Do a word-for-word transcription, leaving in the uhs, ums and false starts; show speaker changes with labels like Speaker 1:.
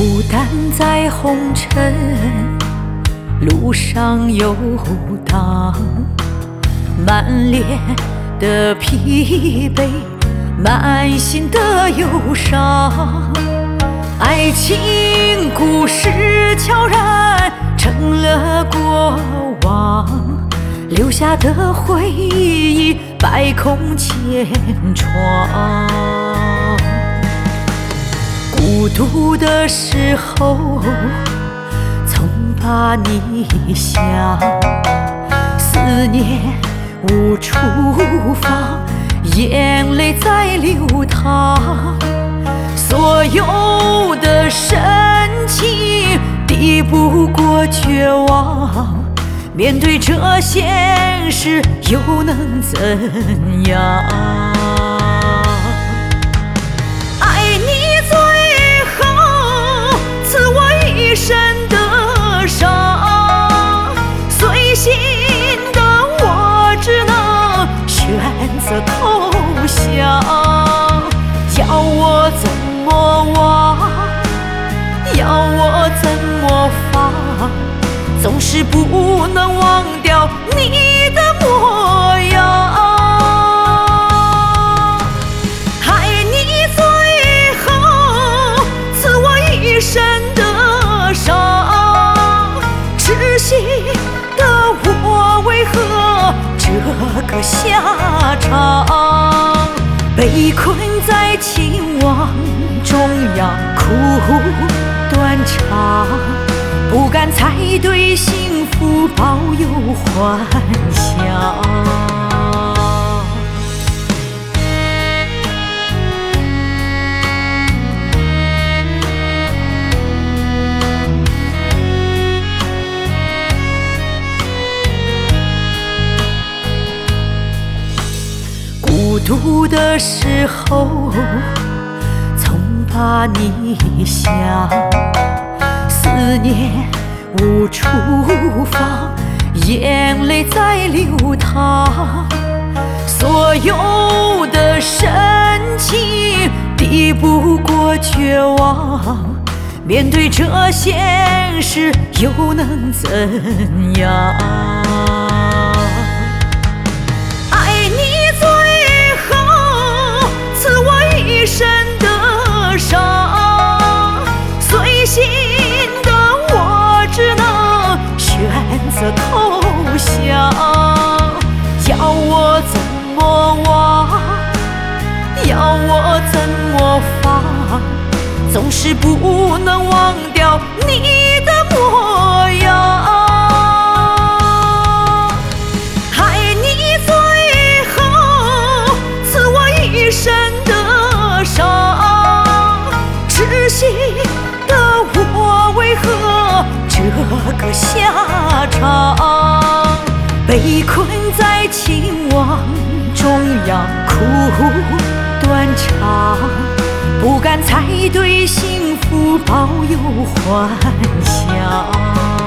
Speaker 1: 孤单在红尘路上游荡，满脸的疲惫，满心的忧伤。爱情故事悄然成了过往，留下的回忆百孔千疮。孤独的时候总把你想，思念无处放，眼泪在流淌。所有的深情抵不过绝望，面对这现实又能怎样？爱你最好赐我一生的伤，随心的我只能选择投降。要我怎么忘，要我怎么放，总是不能忘掉你的模样。爱你最好赐我一生的伤，痴心的我为何这个下场？被困在情网中央，苦断肠，不敢再对幸福抱有幻想。孤独的时候总把你想，思念无处放，眼泪在流淌。所有的深情抵不过绝望，面对这现实又能怎样？一生的伤，随心的我只能选择投降。要我怎么忘，要我怎么放，总是不能忘掉你的模样。爱你最好赐我一生的伤，痴心的我为何这个下场？被困在情网中央，苦断肠，不敢再对幸福抱有幻想。